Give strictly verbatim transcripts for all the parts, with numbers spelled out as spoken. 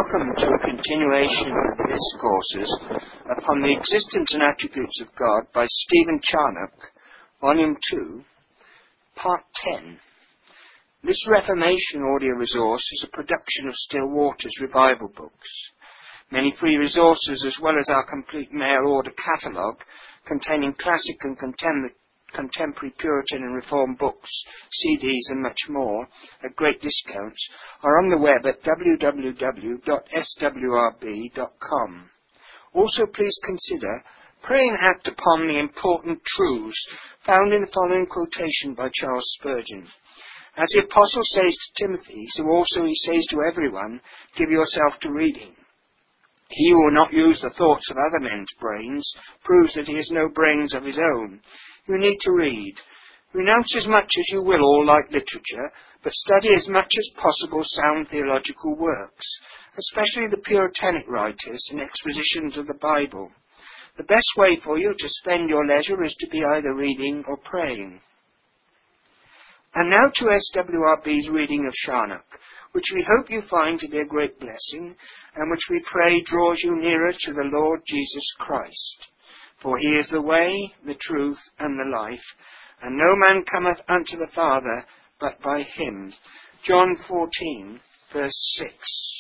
Welcome to a continuation of the discourses upon the existence and attributes of God by Stephen Charnock, Volume two, Part ten. This Reformation audio resource is a production of Still Waters Revival Books. Many free resources, as well as our complete mail order catalogue containing classic and contemporary contemporary Puritan and Reformed books, C Ds and much more, at great discounts, are on the web at w w w dot s w r b dot com. Also please consider praying act upon the important truths found in the following quotation by Charles Spurgeon. As the Apostle says to Timothy, so also he says to everyone, give yourself to reading. He who will not use the thoughts of other men's brains proves that he has no brains of his own. You need to read. Renounce as much as you will all light literature, but study as much as possible sound theological works, especially the Puritanic writers and expositions of the Bible. The best way for you to spend your leisure is to be either reading or praying. And now to S W R B's reading of Charnock, which we hope you find to be a great blessing, and which we pray draws you nearer to the Lord Jesus Christ. For he is the way, the truth, and the life, and no man cometh unto the Father but by him. John fourteen, verse six.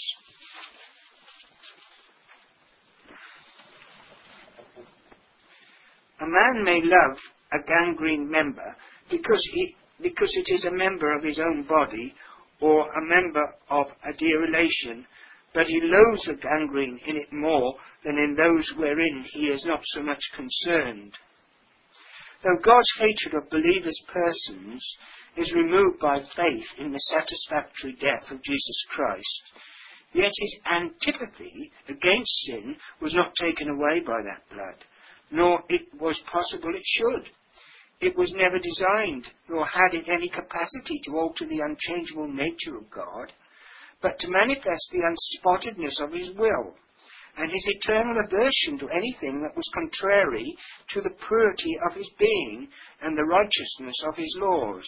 A man may love a gangrened member because, he, because it is a member of his own body, or a member of a dear relation, but he loathes the gangrene in it more than in those wherein he is not so much concerned. Though God's hatred of believers' persons is removed by faith in the satisfactory death of Jesus Christ, yet his antipathy against sin was not taken away by that blood, nor it was possible it should. It was never designed, nor had it any capacity to alter the unchangeable nature of God, but to manifest the unspottedness of his will, and his eternal aversion to anything that was contrary to the purity of his being and the righteousness of his laws.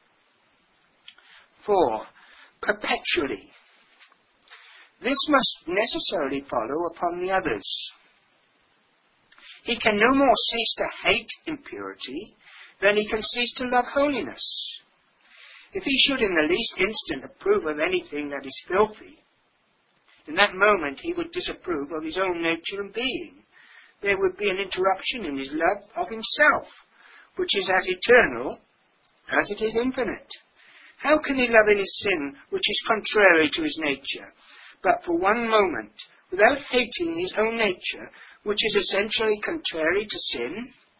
four. Perpetually. This must necessarily follow upon the others. He can no more cease to hate impurity than he can cease to love holiness. If he should in the least instant approve of anything that is filthy, in that moment he would disapprove of his own nature and being. There would be an interruption in his love of himself, which is as eternal as it is infinite. How can he love in his sin, which is contrary to his nature, but for one moment, without hating his own nature, which is essentially contrary to sin?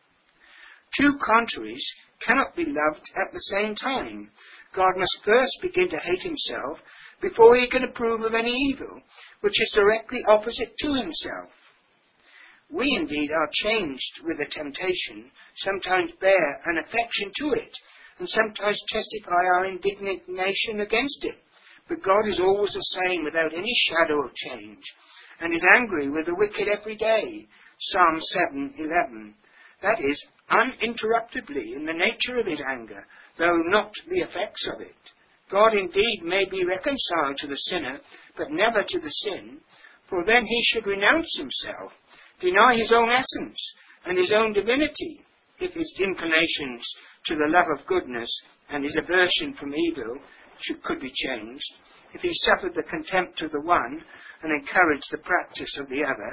Two contraries cannot be loved at the same time. God must first begin to hate himself before he can approve of any evil, which is directly opposite to himself. We indeed are changed with the temptation, sometimes bear an affection to it, and sometimes testify our indignation against it. But God is always the same without any shadow of change, and is angry with the wicked every day. Psalm seven eleven. That is, uninterruptedly in the nature of his anger, though not the effects of it. God indeed may be reconciled to the sinner, but never to the sin, for then he should renounce himself, deny his own essence and his own divinity, if his inclinations to the love of goodness and his aversion from evil should, could be changed, if he suffered the contempt of the one and encouraged the practice of the other.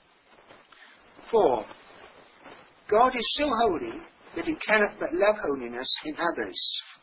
four. God is so holy that he cannot but love holiness in others.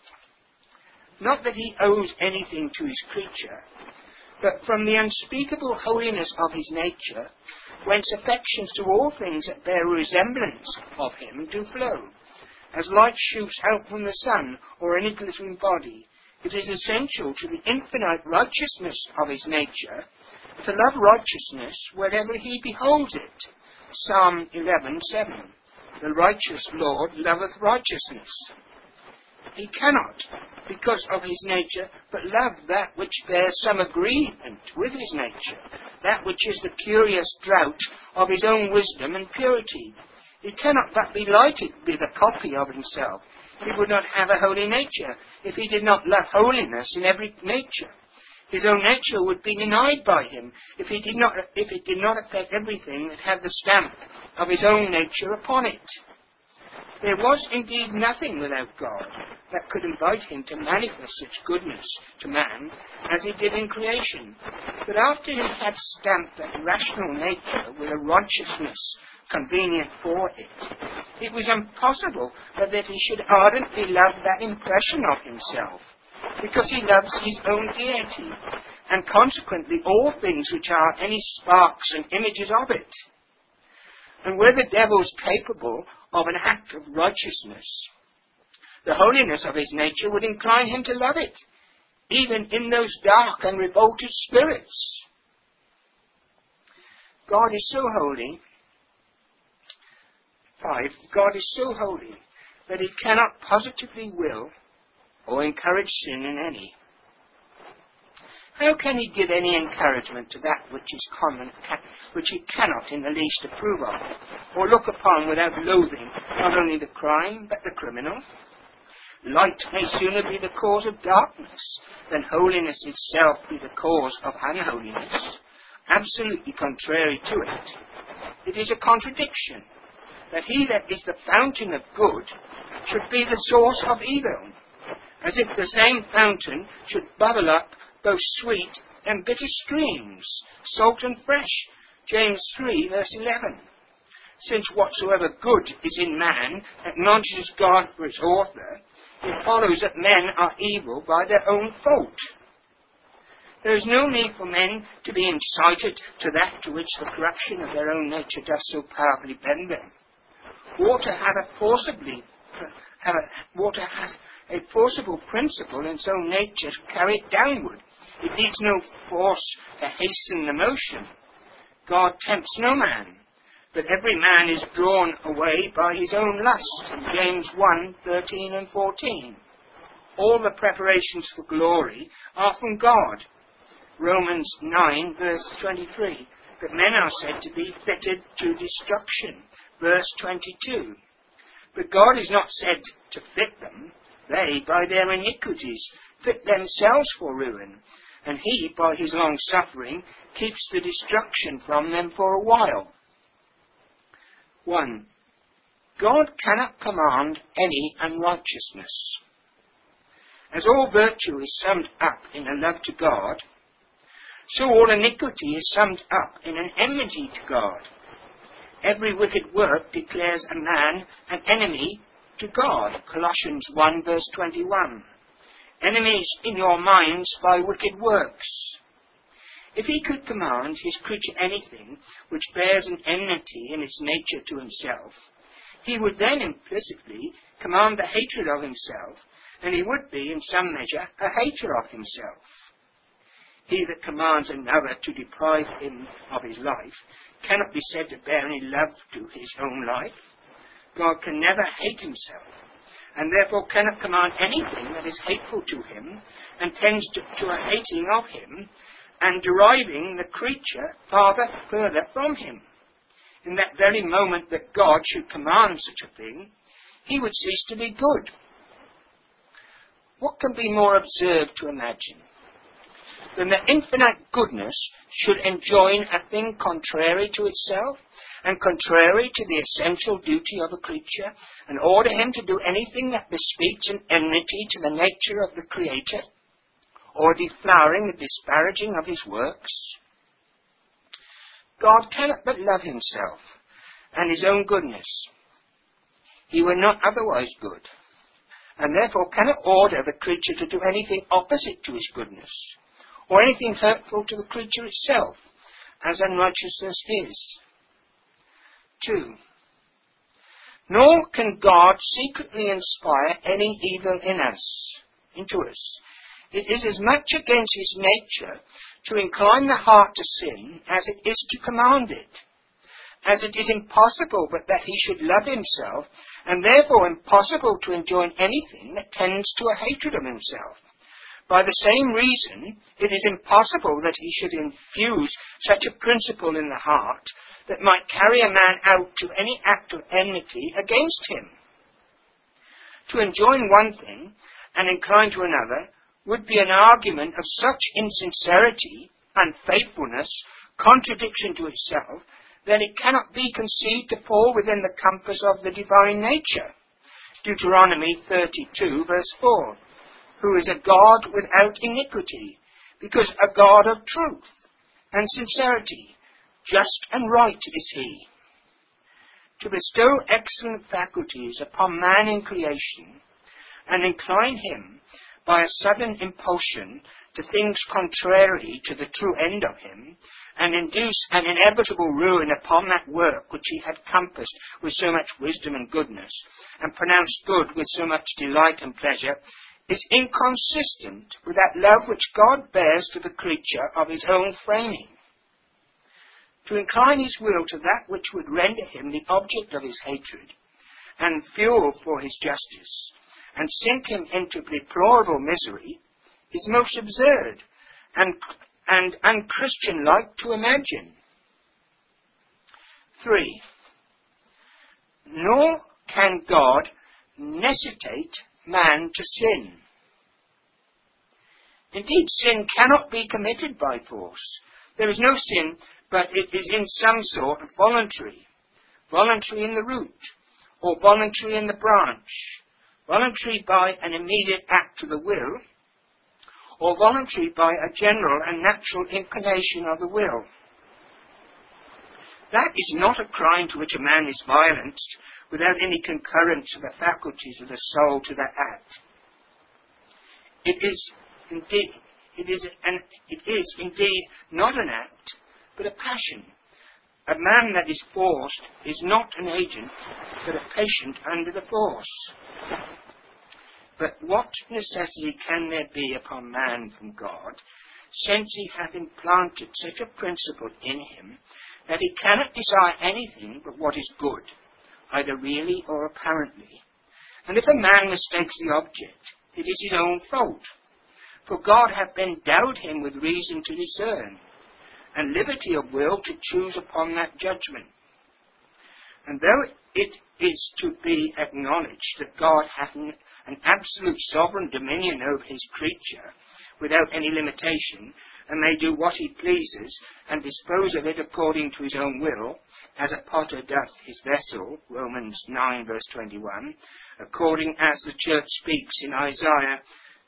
Not that he owes anything to his creature, but from the unspeakable holiness of his nature, whence affections to all things that bear a resemblance of him do flow. As light shoots out from the sun or any glittering body, it is essential to the infinite righteousness of his nature to love righteousness wherever he beholds it. Psalm eleven seven. The righteous Lord loveth righteousness. He cannot, because of his nature, but love that which bears some agreement with his nature, that which is the curious drought of his own wisdom and purity. He cannot but be lighted with a copy of himself. He would not have a holy nature if he did not love holiness in every nature. His own nature would be denied by him if he did not, if it did not affect everything that had the stamp of his own nature upon it. There was indeed nothing without God that could invite him to manifest such goodness to man as he did in creation. But after he had stamped that rational nature with a righteousness convenient for it, it was impossible but that he should ardently love that impression of himself, because he loves his own deity, and consequently all things which are any sparks and images of it. And were the devils capable of an act of righteousness, the holiness of his nature would incline him to love it, even in those dark and revolted spirits. God is so holy, five, God is so holy that he cannot positively will or encourage sin in any. How can he give any encouragement to that which is common, which he cannot in the least approve of, or look upon without loathing not only the crime, but the criminal? Light may sooner be the cause of darkness than holiness itself be the cause of unholiness, absolutely contrary to it. It is a contradiction that he that is the fountain of good should be the source of evil, as if the same fountain should bubble up both sweet and bitter streams, salt and fresh. James three, verse eleven. Since whatsoever good is in man acknowledges God for its author, it follows that men are evil by their own fault. There is no need for men to be incited to that to which the corruption of their own nature does so powerfully bend them. Water has a forcibly, have a, water has a forcible principle in its own nature to carry it downward. It needs no force to hasten the motion. God tempts no man, but every man is drawn away by his own lust. In James one, thirteen and fourteen. All the preparations for glory are from God. Romans nine, verse twenty-three. That men are said to be fitted to destruction. Verse twenty-two. But God is not said to fit them. They, by their iniquities, fit themselves for ruin, and he, by his long suffering, keeps the destruction from them for a while. one. God cannot command any unrighteousness. As all virtue is summed up in a love to God, so all iniquity is summed up in an enmity to God. Every wicked work declares a man an enemy to God. Colossians one, verse twenty-one. Enemies in your minds by wicked works. If he could command his creature anything which bears an enmity in its nature to himself, he would then implicitly command the hatred of himself, and he would be, in some measure, a hater of himself. He that commands another to deprive him of his life cannot be said to bear any love to his own life. God can never hate himself, and therefore cannot command anything that is hateful to him and tends to, to a hating of him and deriving the creature farther further from him. In that very moment that God should command such a thing, he would cease to be good. What can be more absurd to imagine than that infinite goodness should enjoin a thing contrary to itself and contrary to the essential duty of a creature, and order him to do anything that bespeaks an enmity to the nature of the Creator, or deflowering and disparaging of his works? God cannot but love himself and his own goodness. He were not otherwise good, and therefore cannot order the creature to do anything opposite to his goodness, or anything hurtful to the creature itself, as unrighteousness is. Two. Nor can God secretly inspire any evil in us, into us. It is as much against his nature to incline the heart to sin as it is to command it, as it is impossible but that he should love himself, and therefore impossible to enjoin anything that tends to a hatred of himself. By the same reason, it is impossible that he should infuse such a principle in the heart that might carry a man out to any act of enmity against him. To enjoin one thing and incline to another would be an argument of such insincerity, unfaithfulness, contradiction to itself, that it cannot be conceived to fall within the compass of the divine nature. Deuteronomy thirty-two, verse four, who is a God without iniquity, because a God of truth and sincerity, just and right is he. To bestow excellent faculties upon man in creation, and incline him by a sudden impulsion to things contrary to the true end of him, and induce an inevitable ruin upon that work which he had compassed with so much wisdom and goodness, and pronounced good with so much delight and pleasure, is inconsistent with that love which God bears to the creature of his own framing. To incline his will to that which would render him the object of his hatred, and fuel for his justice, and sink him into deplorable misery, is most absurd and, and unchristian-like to imagine. Three. Nor can God necessitate man to sin. Indeed, sin cannot be committed by force. There is no sin, but it is in some sort voluntary. Voluntary in the root, or voluntary in the branch. Voluntary by an immediate act of the will, or voluntary by a general and natural inclination of the will. That is not a crime to which a man is violenced without any concurrence of the faculties of the soul to that act. It is indeed, it is, an, it is indeed not an act, but a passion. A man that is forced is not an agent, but a patient under the force. But what necessity can there be upon man from God, since he hath implanted such a principle in him, that he cannot desire anything but what is good, either really or apparently? And if a man mistakes the object, it is his own fault. For God hath endowed him with reason to discern, and liberty of will to choose upon that judgment. And though it is to be acknowledged that God hath an, an absolute sovereign dominion over his creature, without any limitation, and may do what he pleases, and dispose of it according to his own will, as a potter doth his vessel, Romans nine, verse twenty-one, according as the church speaks in Isaiah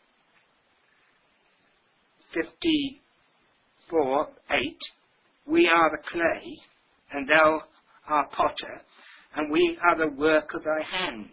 fifty-four, eight, we are the clay, and thou art potter, and we are the work of thy hand.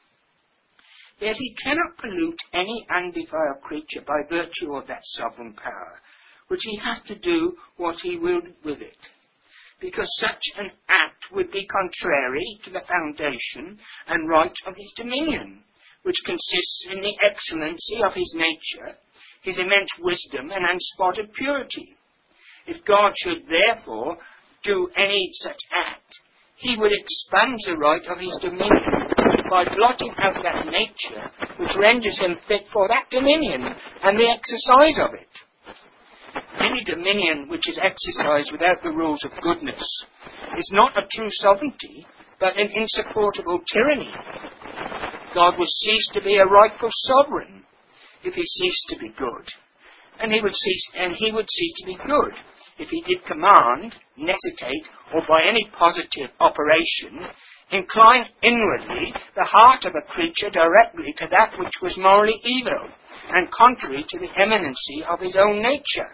Yet he cannot pollute any undefiled creature by virtue of that sovereign power, which he has to do what he will with it, because such an act would be contrary to the foundation and right of his dominion, which consists in the excellency of his nature, his immense wisdom and unspotted purity. If God should therefore do any such act, he would expunge the right of his dominion by blotting out that nature which renders him fit for that dominion and the exercise of it. Any dominion which is exercised without the rules of goodness is not a true sovereignty, but an insupportable tyranny. God would cease to be a rightful sovereign if he ceased to be good, and he would cease, and he would cease to be good if he did command, necessitate, or by any positive operation, incline inwardly the heart of a creature directly to that which was morally evil, and contrary to the eminency of his own nature.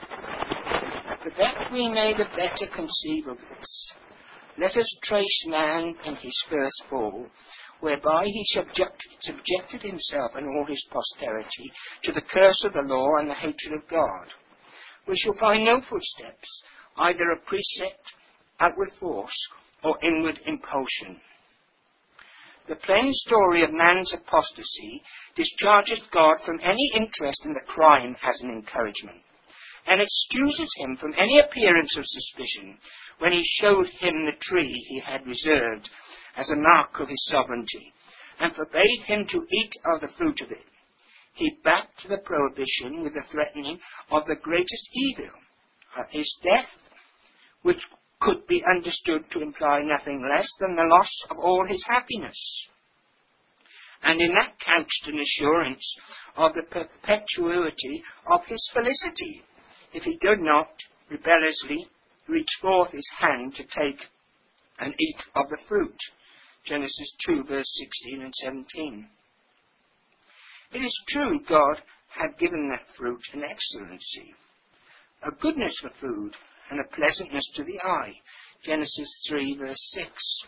But that we may the better conceive of this, let us trace man in his first fall, whereby he subjected, subjected himself and all his posterity to the curse of the law and the hatred of God. We shall find no footsteps, either a precept, outward force, or inward impulsion. The plain story of man's apostasy discharges God from any interest in the crime as an encouragement, and excuses him from any appearance of suspicion when he showed him the tree he had reserved as a mark of his sovereignty, and forbade him to eat of the fruit of it. He backed the prohibition with the threatening of the greatest evil, of his death, which could be understood to imply nothing less than the loss of all his happiness. and in that couched an assurance of the perpetuity of his felicity, if he did not rebelliously reach forth his hand to take and eat of the fruit. Genesis two, verse sixteen and seventeen. It is true God had given that fruit an excellency, a goodness for food, and a pleasantness to the eye. Genesis three, verse six.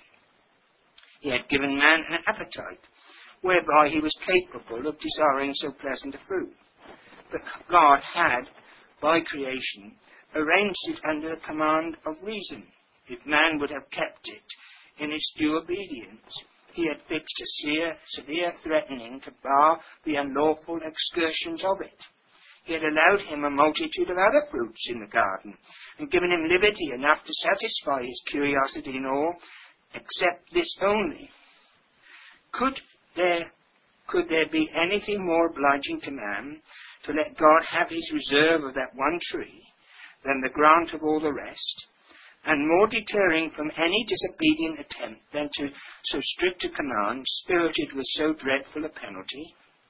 He had given man an appetite, whereby he was capable of desiring so pleasant a fruit. But God had, by creation, arranged it under the command of reason. If man would have kept it in his due obedience, he had fixed a severe, severe threatening to bar the unlawful excursions of it. He had allowed him a multitude of other fruits in the garden, and given him liberty enough to satisfy his curiosity in all, except this only. Could there, could there be anything more obliging to man to let God have his reserve of that one tree than the grant of all the rest, and more deterring from any disobedient attempt than to so strict a command, spirited with so dreadful a penalty?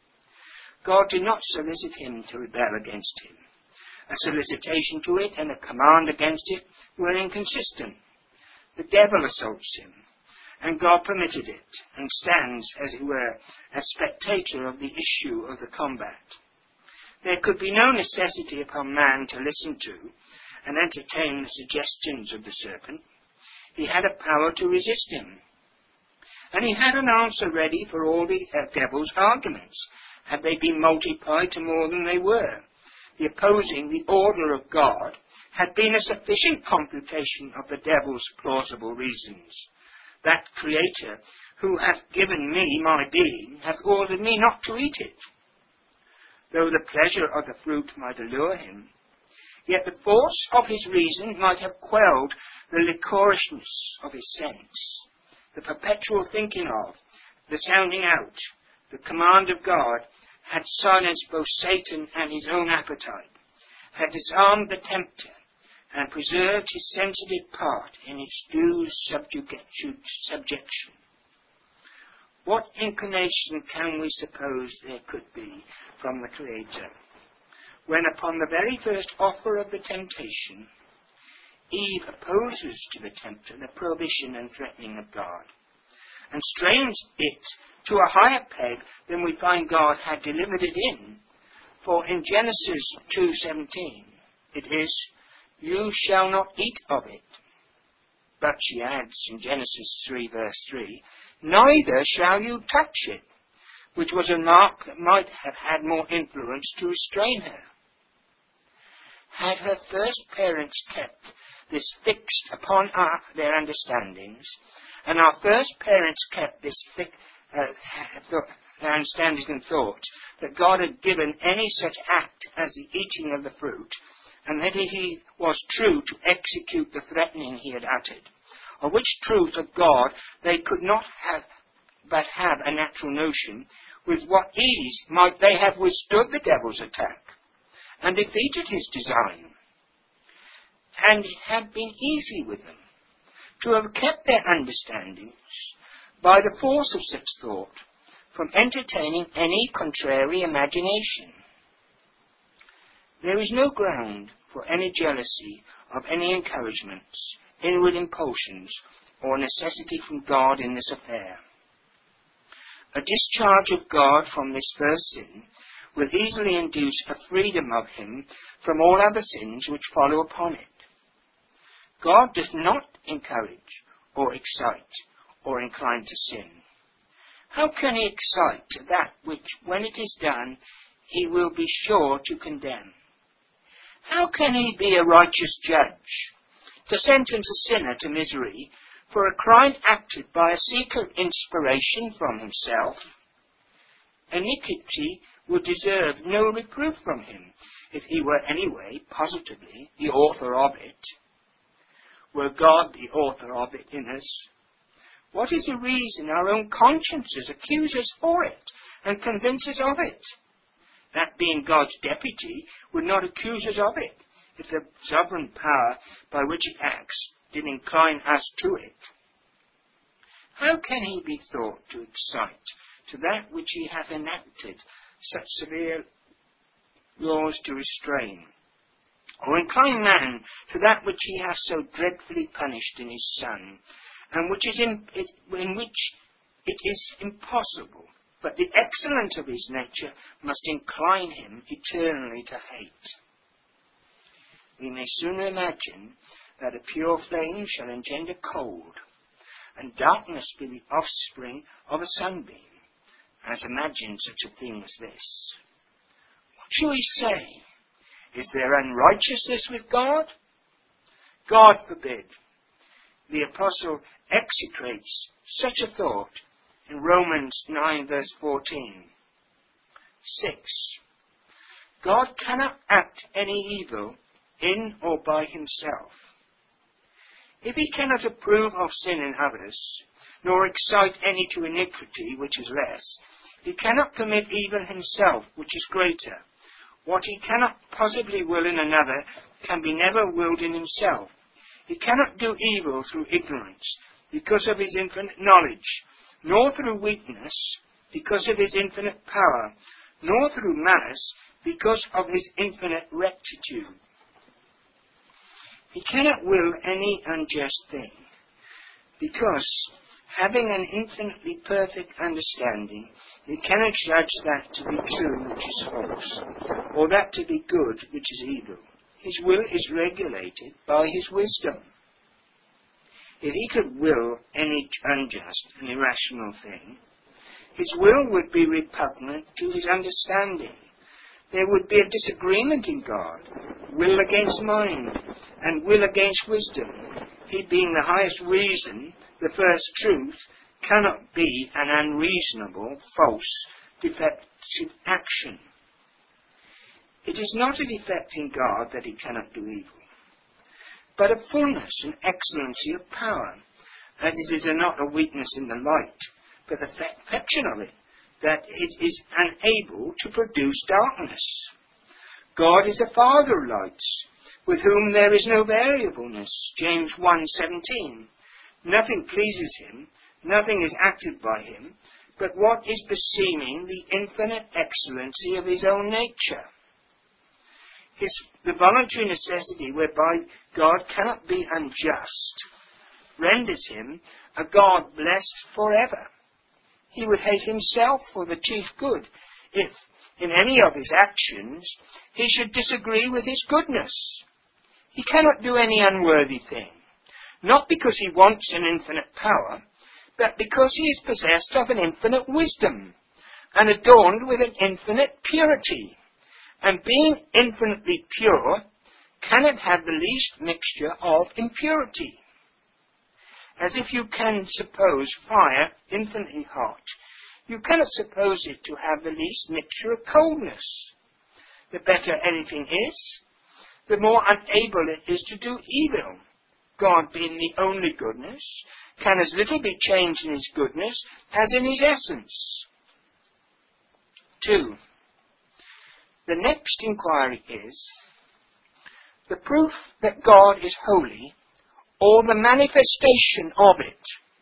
God did not solicit him to rebel against him. A solicitation to it and a command against it were inconsistent. The devil assaults him, and God permitted it, and stands, as it were, as spectator of the issue of the combat. There could be no necessity upon man to listen to and entertain the suggestions of the serpent. He had a power to resist him, and he had an answer ready for all the uh, devil's arguments, had they been multiplied to more than they were. The opposing the order of God had been a sufficient computation of the devil's plausible reasons. That Creator, who hath given me my being, hath ordered me not to eat it. Though the pleasure of the fruit might allure him, yet the force of his reason might have quelled the licorousness of his sense. The perpetual thinking of, the sounding out, the command of God had silenced both Satan and his own appetite, had disarmed the tempter, and preserved his sensitive part in its due subjection. What inclination can we suppose there could be from the Creator, when upon the very first offer of the temptation, Eve opposes to the tempter the prohibition and threatening of God, and strains it to a higher peg than we find God had delivered it in? For in Genesis two seventeen it is, "You shall not eat of it." But she adds in Genesis three verse three, "Neither shall you touch it," which was a mark that might have had more influence to restrain her. Had her first parents kept this fixed upon our, their understandings, and our first parents kept this fi- uh, th- their understandings and thought that God had given any such act as the eating of the fruit, and that he was true to execute the threatening he had uttered, of which truth of God they could not have but have a natural notion, with what ease might they have withstood the devil's attack, and defeated his design. And it had been easy with them to have kept their understandings, by the force of such thought, from entertaining any contrary imagination. There is no ground for any jealousy of any encouragements, inward impulsions, or necessity from God in this affair. A discharge of God from this first sin will easily induce a freedom of him from all other sins which follow upon it. God does not encourage or excite or incline to sin. How can he excite that which, when it is done, he will be sure to condemn? How can he be a righteous judge, to sentence a sinner to misery for a crime acted by a secret inspiration from himself? Iniquity would deserve no reproof from him if he were anyway positively the author of it. Were God the author of it in us, what is the reason our own consciences accuse us for it and convince us of it? That being God's deputy would not accuse us of it, if the sovereign power by which it acts did incline us to it. How can he be thought to excite to that which he hath enacted such severe laws to restrain? Or incline man to that which he hath so dreadfully punished in his Son, and which is in, in which it is impossible, but the excellence of his nature must incline him eternally to hate? We may sooner imagine that a pure flame shall engender cold, and darkness be the offspring of a sunbeam, as imagine such a thing as this. What shall we say? Is there unrighteousness with God? God forbid. The apostle execrates such a thought in Romans nine verse fourteen. six. God cannot act any evil in or by himself. If he cannot approve of sin in others, nor excite any to iniquity, which is less, he cannot commit evil himself, which is greater. What he cannot possibly will in another can be never willed in himself. He cannot do evil through ignorance, because of his infinite knowledge, nor through weakness, because of his infinite power, nor through malice, because of his infinite rectitude. He cannot will any unjust thing, because, having an infinitely perfect understanding, he cannot judge that to be true which is false, or that to be good which is evil. His will is regulated by his wisdom. If he could will any unjust and irrational thing, his will would be repugnant to his understanding. There would be a disagreement in God, will against mind, and will against wisdom. He being the highest reason, the first truth, cannot be an unreasonable, false, defective action. It is not a defect in God that he cannot do evil, but a fullness and excellency of power, as it is not a weakness in the light, but the perfection of it, that it is unable to produce darkness. God is the Father of lights, with whom there is no variableness, James one seventeen. Nothing pleases him, nothing is acted by him, but what is beseeming the infinite excellency of his own nature. His, the voluntary necessity whereby God cannot be unjust renders him a God blessed forever. He would hate himself for the chief good if, in any of his actions, he should disagree with his goodness. He cannot do any unworthy thing, not because he wants an infinite power, but because he is possessed of an infinite wisdom, and adorned with an infinite purity, and being infinitely pure, cannot have the least mixture of impurity. As if you can suppose fire infinitely hot, you cannot suppose it to have the least mixture of coldness. The better anything is, the more unable it is to do evil. God, being the only goodness, can as little be changed in his goodness as in his essence. Two. The next inquiry is the proof that God is holy, or the manifestation of it.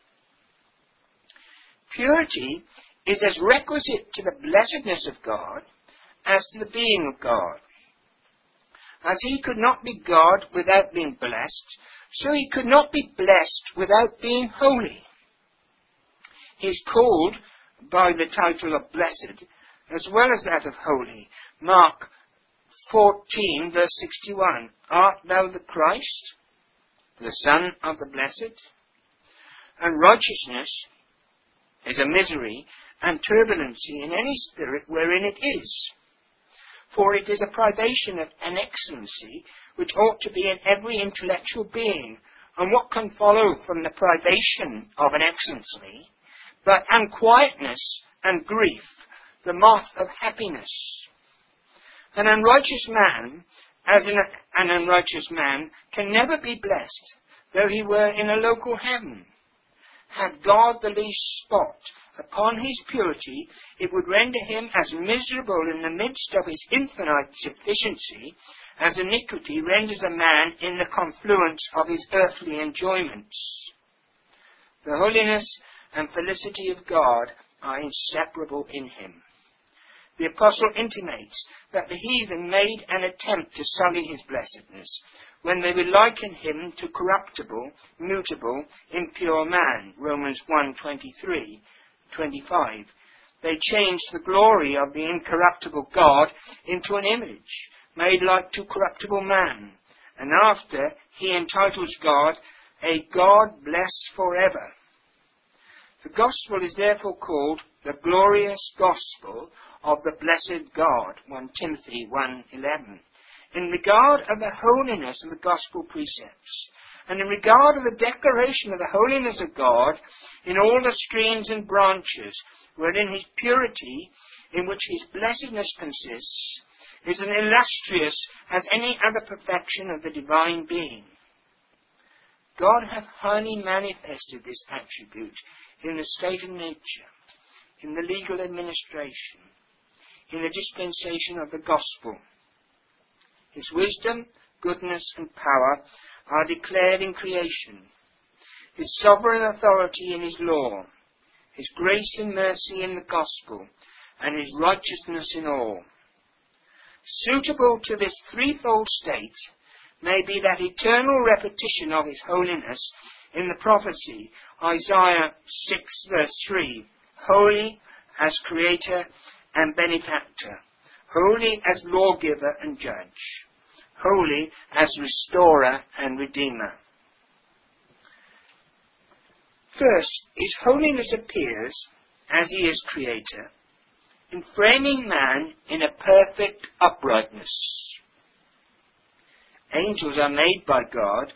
Purity is as requisite to the blessedness of God as to the being of God. As he could not be God without being blessed, so he could not be blessed without being holy. He is called by the title of blessed, as well as that of holy. Mark fourteen, verse sixty-one. Art thou the Christ, the Son of the Blessed? And righteousness is a misery and turbulency in any spirit wherein it is. For it is a privation of an excellency which ought to be in every intellectual being. And what can follow from the privation of an excellency but unquietness and grief, the moth of happiness? An unrighteous man, as in a, an unrighteous man, can never be blessed, though he were in a local heaven. Had God the least spot upon his purity, it would render him as miserable in the midst of his infinite sufficiency as iniquity renders a man in the confluence of his earthly enjoyments. The holiness and felicity of God are inseparable in him. The apostle intimates that the heathen made an attempt to sully his blessedness when they would liken him to corruptible, mutable, impure man, Romans one twenty-three, twenty-five. They changed the glory of the incorruptible God into an image made like to corruptible man, and after he entitles God a God blessed forever. The gospel is therefore called the glorious gospel of the blessed God, First Timothy one eleven, in regard of the holiness of the gospel precepts, and in regard of the declaration of the holiness of God in all the streams and branches, wherein his purity, in which his blessedness consists, is as illustrious as any other perfection of the divine being. God hath highly manifested this attribute in the state of nature, in the legal administration, in the dispensation of the gospel. His wisdom, goodness, and power are declared in creation, his sovereign authority in his law, his grace and mercy in the gospel, and his righteousness in all. Suitable to this threefold state may be that eternal repetition of his holiness in the prophecy, Isaiah six verse three, holy as creator and benefactor, holy as lawgiver and judge, holy as restorer and redeemer. First, his holiness appears, as he is creator, in framing man in a perfect uprightness. Angels are made by God,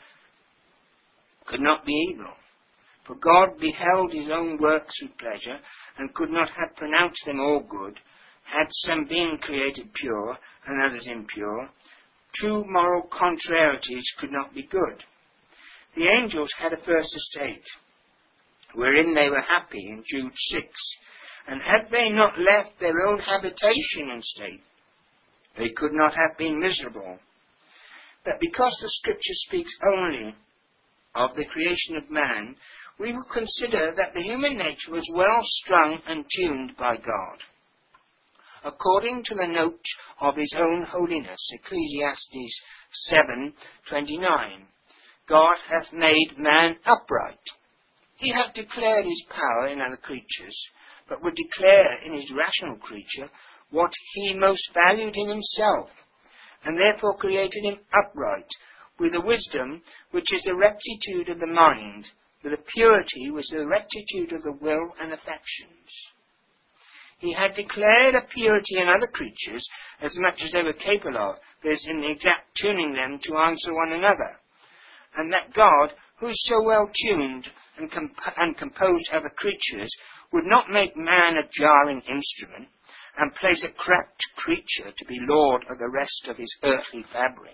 could not be evil, for God beheld his own works with pleasure, and could not have pronounced them all good, had some been created pure, and others impure. Two moral contrarieties could not be good. The angels had a first estate, wherein they were happy in Jude six, and had they not left their own habitation and state, they could not have been miserable. But because the Scripture speaks only of the creation of man, we will consider that the human nature was well strung and tuned by God, according to the note of his own holiness, Ecclesiastes seven twenty-nine. God hath made man upright. He hath declared his power in other creatures, but would declare in his rational creature what he most valued in himself, and therefore created him upright, with a wisdom which is the rectitude of the mind, with a purity which is the rectitude of the will and affections. He had declared a purity in other creatures as much as they were capable of, this in the exact tuning them to answer one another, and that God, who is so well tuned and, comp- and composed other creatures, would not make man a jarring instrument, and place a cracked creature to be lord of the rest of his earthly fabric.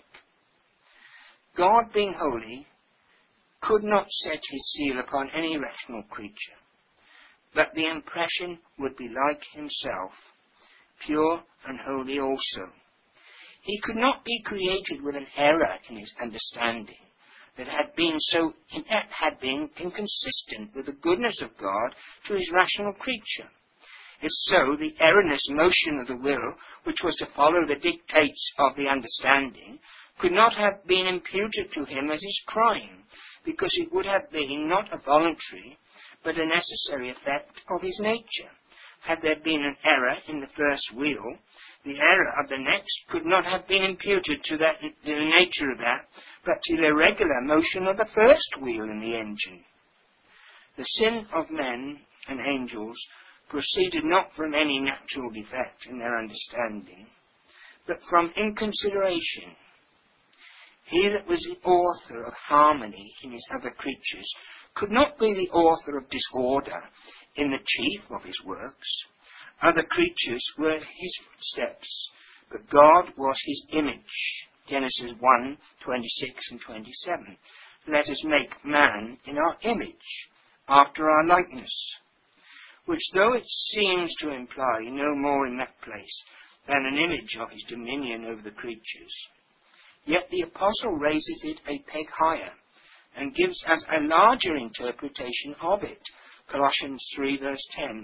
God, being holy, could not set his seal upon any rational creature, but the impression would be like himself, pure and holy also. He could not be created with an error in his understanding that had been so that had been inconsistent with the goodness of God to his rational creature. If so, the erroneous motion of the will, which was to follow the dictates of the understanding, could not have been imputed to him as his crime, because it would have been not a voluntary, but a necessary effect of his nature. Had there been an error in the first wheel, the error of the next could not have been imputed to that, to the nature of that, but to the irregular motion of the first wheel in the engine. The sin of men and angels proceeded not from any natural defect in their understanding, but from inconsideration. He that was the author of harmony in his other creatures could not be the author of disorder in the chief of his works. Other creatures were his footsteps, but God was his image. Genesis one, twenty-six and twenty-seven. Let us make man in our image, after our likeness, which though it seems to imply no more in that place than an image of his dominion over the creatures, yet the apostle raises it a peg higher, and gives us a larger interpretation of it. Colossians three verse ten,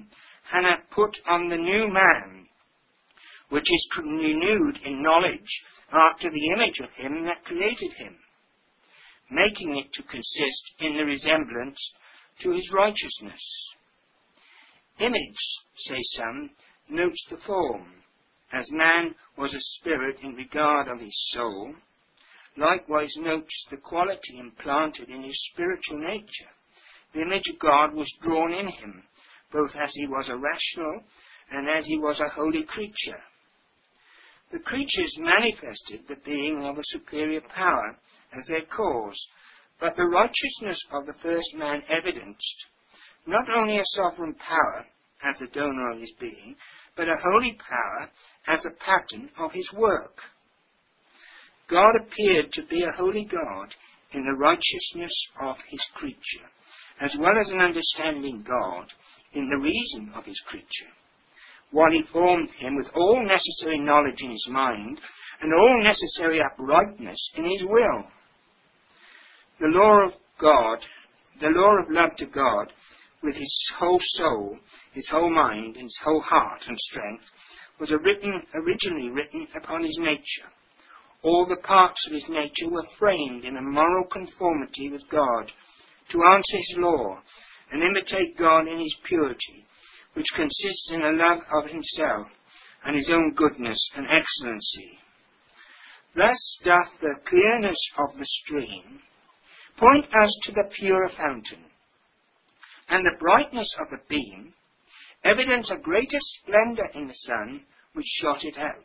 and hath put on the new man, which is renewed in knowledge after the image of him that created him, making it to consist in the resemblance to his righteousness. Image, say some, notes the form, as man was a spirit in regard of his soul, likewise notes the quality implanted in his spiritual nature. The image of God was drawn in him, both as he was a rational and as he was a holy creature. The creatures manifested the being of a superior power as their cause, but the righteousness of the first man evidenced not only a sovereign power as the donor of his being, but a holy power as a pattern of his work. God appeared to be a holy God in the righteousness of his creature, as well as an understanding God in the reason of his creature, while he formed him with all necessary knowledge in his mind and all necessary uprightness in his will. The law of God, the law of love to God, with his whole soul, his whole mind, and his whole heart and strength, was written, originally written upon his nature. All the parts of his nature were framed in a moral conformity with God, to answer his law, and imitate God in his purity, which consists in a love of himself, and his own goodness and excellency. Thus doth the clearness of the stream point us to the pure fountain, and the brightness of the beam evidence a greater splendour in the sun which shot it out.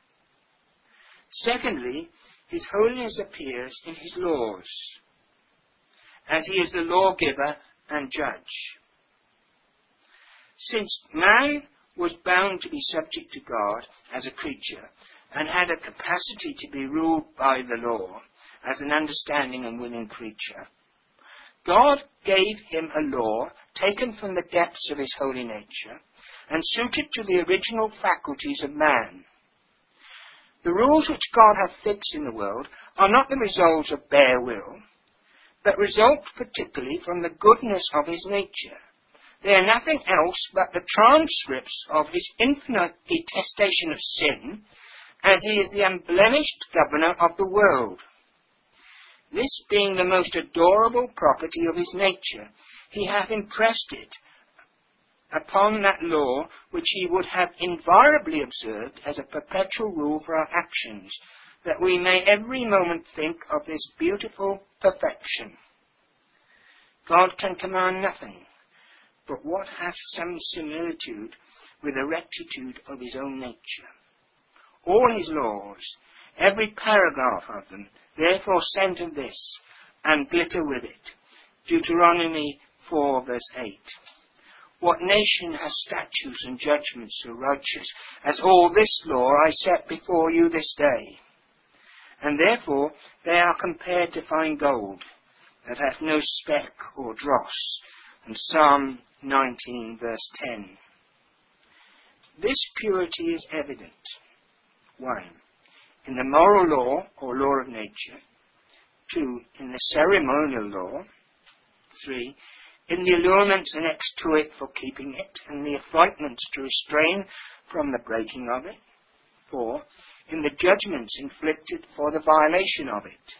Secondly, his holiness appears in his laws, as he is the lawgiver and judge. Since man was bound to be subject to God as a creature, and had a capacity to be ruled by the law as an understanding and willing creature, God gave him a law taken from the depths of his holy nature and suited to the original faculties of man. The rules which God hath fixed in the world are not the results of bare will, but result particularly from the goodness of his nature. They are nothing else but the transcripts of his infinite detestation of sin, as he is the unblemished governor of the world. This being the most adorable property of his nature, he hath impressed it upon that law which he would have invariably observed as a perpetual rule for our actions, that we may every moment think of this beautiful perfection. God can command nothing, but what hath some similitude with the rectitude of his own nature. All his laws, every paragraph of them, therefore centre this, and glitter with it. Deuteronomy four, verse eight. What nation has statutes and judgments so righteous as all this law I set before you this day? And therefore they are compared to fine gold, that hath no speck or dross. And Psalm nineteen, verse ten. This purity is evident. One, in the moral law, or law of nature. Two, in the ceremonial law. Three, in the allurements annexed to it for keeping it, and the affrightments to restrain from the breaking of it. Four, in the judgments inflicted for the violation of it.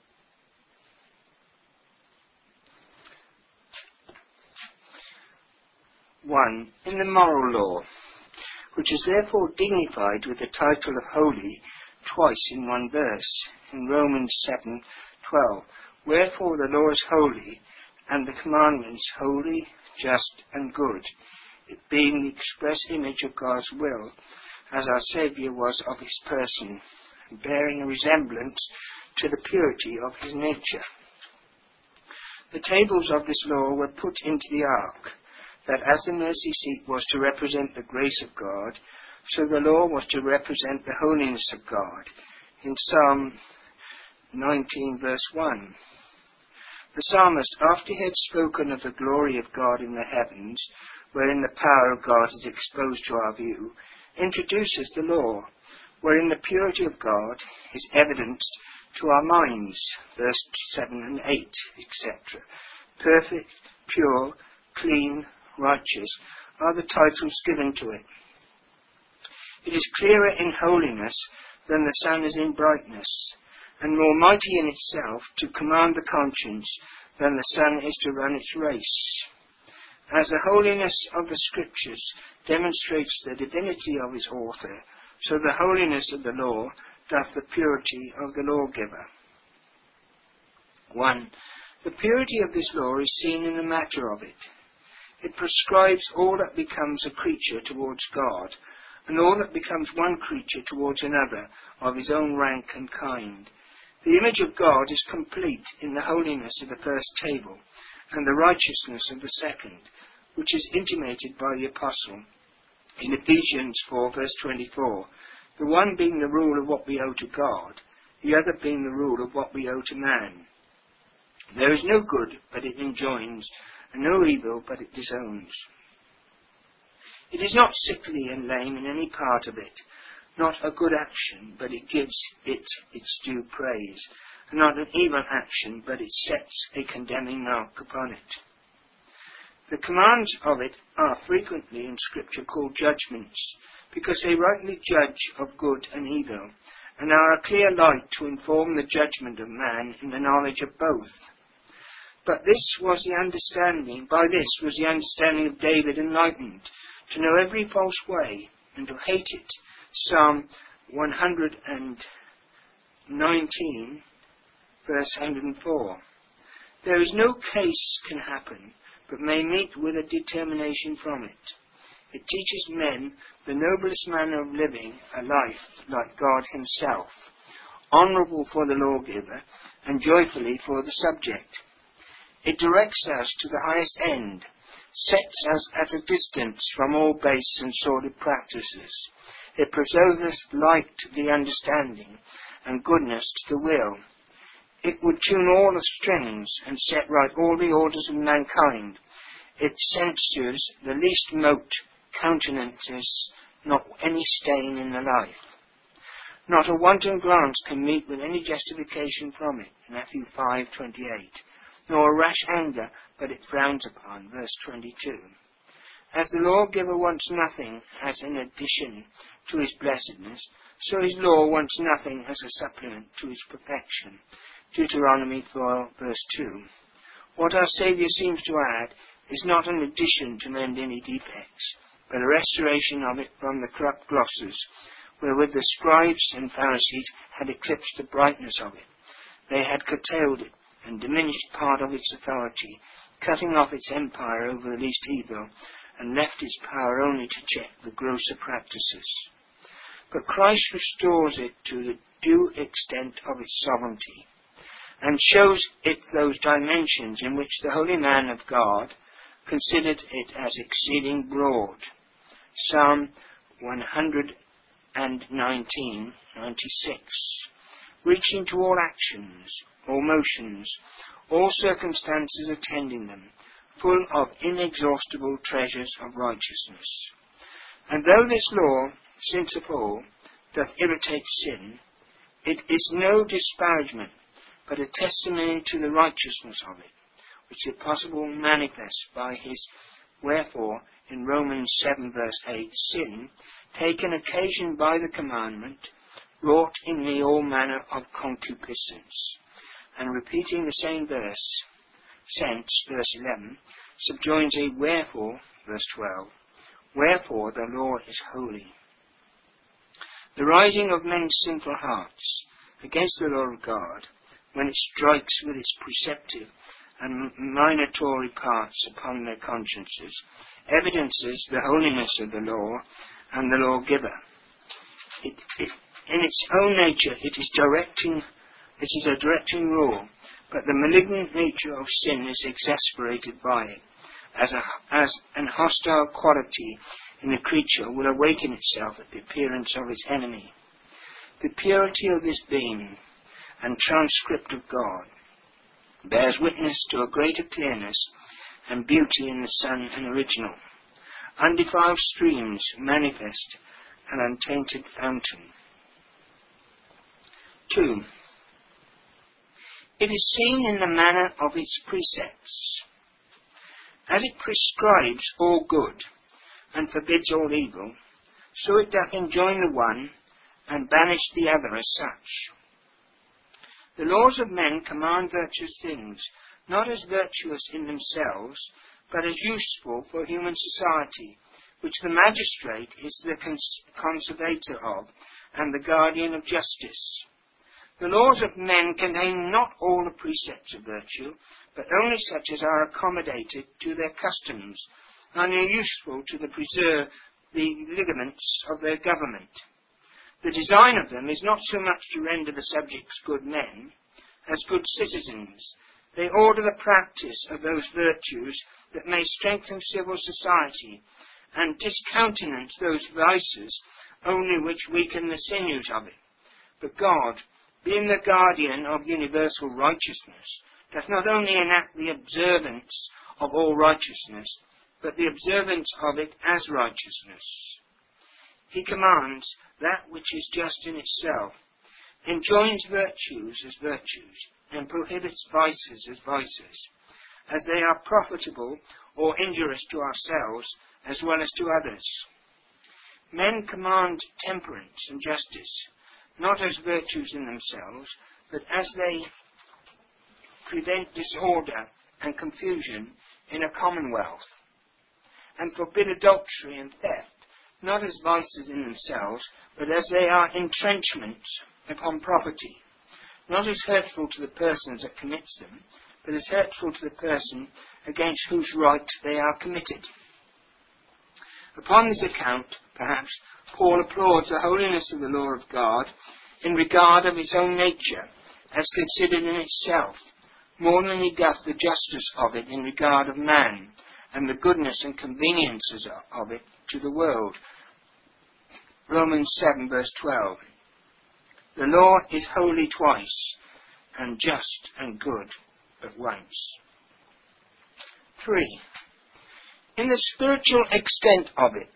One, in the moral law, which is therefore dignified with the title of holy twice in one verse, in Romans seven, twelve. Wherefore the law is holy, and the commandments holy, just, and good, it being the express image of God's will, as our Saviour was of his person, bearing a resemblance to the purity of his nature. The tables of this law were put into the ark, that as the mercy seat was to represent the grace of God, so the law was to represent the holiness of God, in Psalm nineteen, verse one. The psalmist, after he had spoken of the glory of God in the heavens, wherein the power of God is exposed to our view, introduces the law, wherein the purity of God is evidenced to our minds, verse seven and eight, et cetera. Perfect, pure, clean, righteous are the titles given to it. It is clearer in holiness than the sun is in brightness, and more mighty in itself to command the conscience than the sun is to run its race. As the holiness of the Scriptures demonstrates the divinity of its author, so the holiness of the law doth the purity of the lawgiver. one. The purity of this law is seen in the matter of it. It prescribes all that becomes a creature towards God, and all that becomes one creature towards another of his own rank and kind. The image of God is complete in the holiness of the first table, and the righteousness of the second, which is intimated by the Apostle in Ephesians four, verse twenty-four, the one being the rule of what we owe to God, the other being the rule of what we owe to man. There is no good, but it enjoins, and no evil, but it disowns. It is not sickly and lame in any part of it, not a good action, but it gives it its due praise, and not an evil action, but it sets a condemning mark upon it. The commands of it are frequently in Scripture called judgments, because they rightly judge of good and evil, and are a clear light to inform the judgment of man in the knowledge of both. But this was the understanding, by this was the understanding of David enlightened, to know every false way, and to hate it. Psalm one hundred nineteen, verse one hundred four. There is no case can happen, but may meet with a determination from it. It teaches men the noblest manner of living a life like God himself, honourable for the lawgiver, and joyfully for the subject. It directs us to the highest end, sets us at a distance from all base and sordid practices. It preserves light to the understanding, and goodness to the will. It would tune all the strings, and set right all the orders of mankind. It censures the least mote, countenances not any stain in the life. Not a wanton glance can meet with any justification from it, Matthew five twenty-eight, nor a rash anger, but it frowns upon, verse twenty-two. As the lawgiver wants nothing as an addition to his blessedness, so his law wants nothing as a supplement to his perfection, Deuteronomy four, verse two. What our Saviour seems to add is not an addition to mend any defects, but a restoration of it from the corrupt glosses, wherewith the scribes and Pharisees had eclipsed the brightness of it. They had curtailed it, and diminished part of its authority, cutting off its empire over the least evil, and left its power only to check the grosser practices. But Christ restores it to the due extent of its sovereignty, and shows it those dimensions in which the holy man of God considered it as exceeding broad. Psalm one hundred nineteen, ninety-six. Reaching to all actions, all motions, all circumstances attending them, full of inexhaustible treasures of righteousness. And though this law, since of all, doth irritate sin, it is no disparagement, but a testimony to the righteousness of it, which the Apostle manifests by his wherefore in Romans seven verse eight, sin, taken occasion by the commandment, wrought in me all manner of concupiscence. And repeating the same verse, sense, verse eleven, subjoins a wherefore, verse twelve, wherefore the law is holy. The rising of men's sinful hearts against the law of God, when it strikes with its preceptive and minatory parts upon their consciences, evidences the holiness of the law and the lawgiver. It, it, in its own nature, it is directing. It is a directing rule, but the malignant nature of sin is exasperated by it, as, a, as an hostile quality in the creature will awaken itself at the appearance of its enemy. The purity of this being and transcript of God bears witness to a greater clearness and beauty in the Son and original, undefiled streams manifest an untainted fountain. two. It is seen in the manner of its precepts. As it prescribes all good, and forbids all evil, so it doth enjoin the one, and banish the other as such. The laws of men command virtuous things, not as virtuous in themselves, but as useful for human society, which the magistrate is the cons- conservator of, and the guardian of justice. The laws of men contain not all the precepts of virtue, but only such as are accommodated to their customs, and are useful to the preserve the ligaments of their government. The design of them is not so much to render the subjects good men, as good citizens. They order the practice of those virtues that may strengthen civil society, and discountenance those vices only which weaken the sinews of it. But God, being the guardian of universal righteousness, doth not only enact the observance of all righteousness, but the observance of it as righteousness. He commands that which is just in itself, enjoins virtues as virtues, and prohibits vices as vices, as they are profitable or injurious to ourselves as well as to others. Men command temperance and justice, not as virtues in themselves, but as they prevent disorder and confusion in a commonwealth, and forbid adultery and theft, not as vices in themselves, but as they are entrenchments upon property, not as hurtful to the persons that commits them, but as hurtful to the person against whose right they are committed. Upon this account, perhaps, Paul applauds the holiness of the law of God in regard of its own nature, as considered in itself, more than he doth the justice of it in regard of man, and the goodness and conveniences of it to the world. Romans seven, verse twelve. The law is holy twice, and just and good but once. Three. In the spiritual extent of it,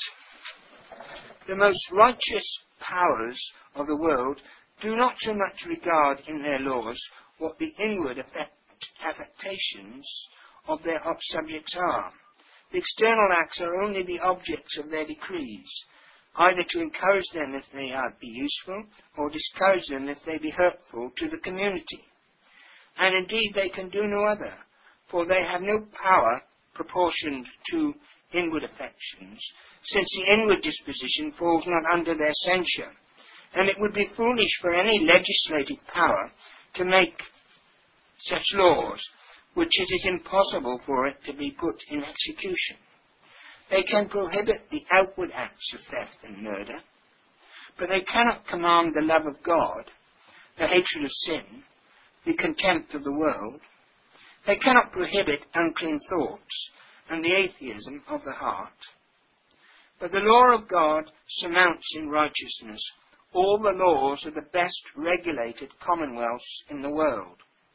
the most righteous powers of the world do not so much regard in their laws what the inward effect, affectations of their subjects are. The external acts are only the objects of their decrees, either to encourage them if they are be useful, or discourage them if they be hurtful to the community. And indeed they can do no other, for they have no power proportioned to inward affections, since the inward disposition falls not under their censure, and it would be foolish for any legislative power to make such laws which it is impossible for it to be put in execution. They can prohibit the outward acts of theft and murder, but they cannot command the love of God, the hatred of sin, the contempt of the world. They cannot prohibit unclean thoughts and the atheism of the heart. But the law of God surmounts in righteousness all the laws of the best regulated commonwealths in the world.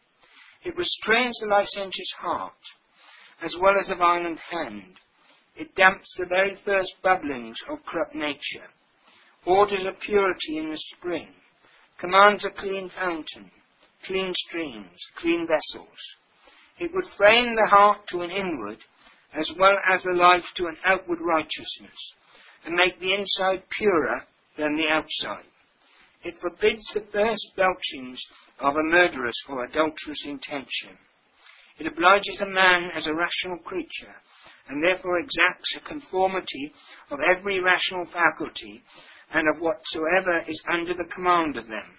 It restrains the licentious heart, as well as the violent hand. It damps the very first bubblings of corrupt nature, orders a purity in the spring, commands a clean fountain, clean streams, clean vessels. It would frame the heart to an inward, as well as the life to an outward righteousness, and make the inside purer than the outside. It forbids the first belchings of a murderous or adulterous intention. It obliges a man as a rational creature, and therefore exacts a conformity of every rational faculty, and of whatsoever is under the command of them.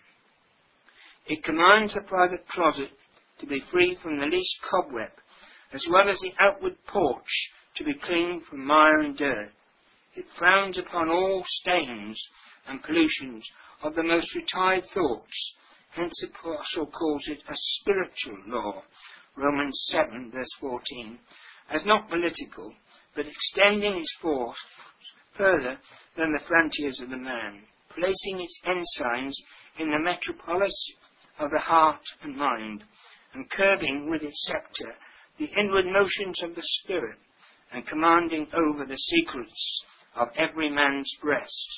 It commands the private closet to be free from the least cobweb, as well as the outward porch to be clean from mire and dirt. It frowns upon all stains and pollutions of the most retired thoughts. Hence the Apostle calls it a spiritual law, Romans seven, verse fourteen, as not political, but extending its force further than the frontiers of the man, placing its ensigns in the metropolis of the heart and mind, and curbing with its sceptre the inward motions of the spirit, and commanding over the secrets of every man's breast.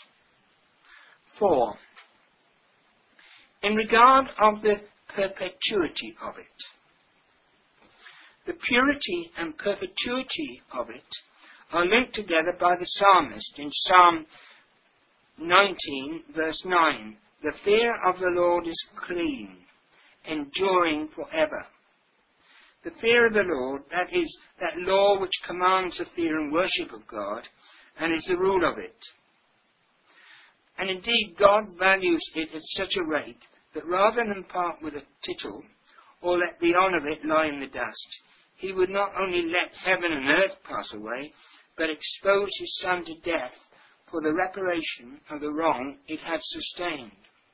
Four. In regard of the perpetuity of it, the purity and perpetuity of it are linked together by the psalmist in Psalm nineteen, verse nine. The fear of the Lord is clean, enduring forever. The fear of the Lord, that is, that law which commands the fear and worship of God, and is the rule of it. And indeed, God values it at such a rate that rather than part with a tittle, or let the honour of it lie in the dust, he would not only let heaven and earth pass away, but expose his Son to death for the reparation of the wrong it had sustained.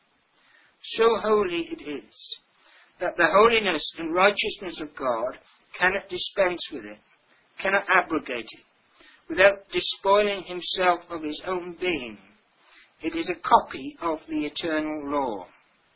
So holy it is, that the holiness and righteousness of God cannot dispense with it, cannot abrogate it, without despoiling himself of his own being. It is a copy of the eternal law.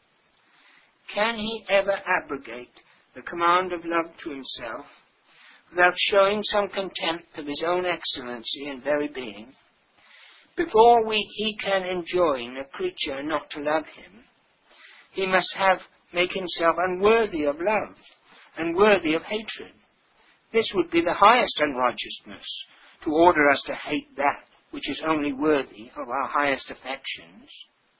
Can he ever abrogate the command of love to himself, without showing some contempt of his own excellency and very being? Before we, he can enjoin a creature not to love him, he must have make himself unworthy of love, and worthy of hatred. This would be the highest unrighteousness, to order us to hate that which is only worthy of our highest affections.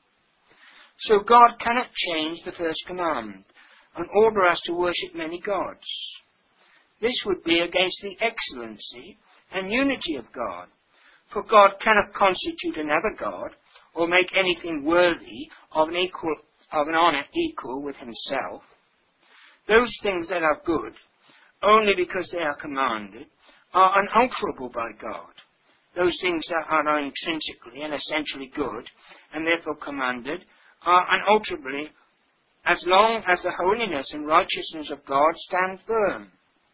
So God cannot change the first command, and order us to worship many gods. This would be against the excellency and unity of God, for God cannot constitute another God, or make anything worthy of an equal of an honour equal with himself. Those things that are good, only because they are commanded, are unalterable by God. Those things that are intrinsically and essentially good, and therefore commanded, are unalterably, as long as the holiness and righteousness of God stand firm.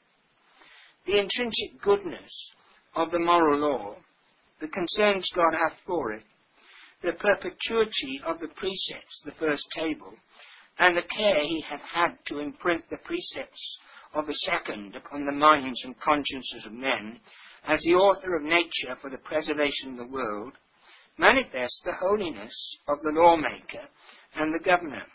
The intrinsic goodness of the moral law, the concerns God hath for it, the perpetuity of the precepts, the first table, and the care he hath had to imprint the precepts of the second upon the minds and consciences of men, as the author of nature for the preservation of the world, manifest the holiness of the lawmaker and the governor.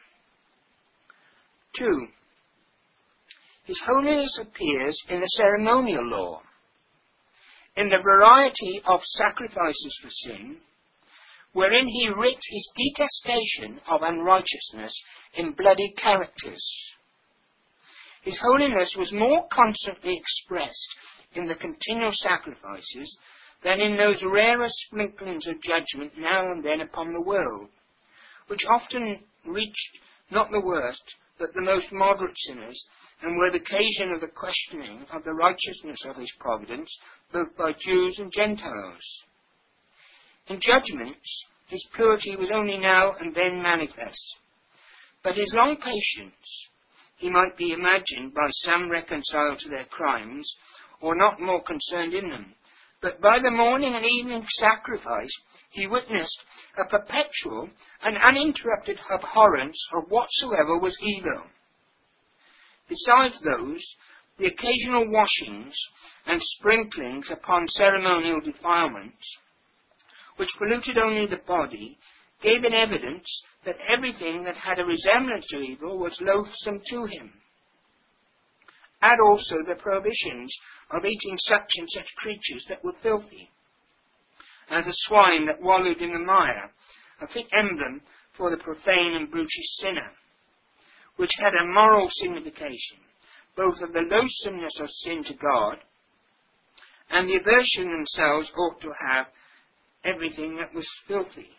Two, his holiness appears in the ceremonial law, in the variety of sacrifices for sin, wherein he writ his detestation of unrighteousness in bloody characters. His holiness was more constantly expressed in the continual sacrifices than in those rarer sprinklings of judgment now and then upon the world, which often reached not the worst, but the most moderate sinners, and were the occasion of the questioning of the righteousness of his providence, both by Jews and Gentiles. In judgments, his purity was only now and then manifest, but his long patience, he might be imagined by some reconciled to their crimes, or not more concerned in them, but by the morning and evening sacrifice he witnessed a perpetual and uninterrupted abhorrence of whatsoever was evil. Besides those, the occasional washings and sprinklings upon ceremonial defilements, which polluted only the body, gave an evidence that everything that had a resemblance to evil was loathsome to him. Add also the prohibitions of eating such and such creatures that were filthy, as a swine that wallowed in the mire, a fit emblem for the profane and brutish sinner, which had a moral signification, both of the loathsomeness of sin to God, and the aversion themselves ought to have everything that was filthy.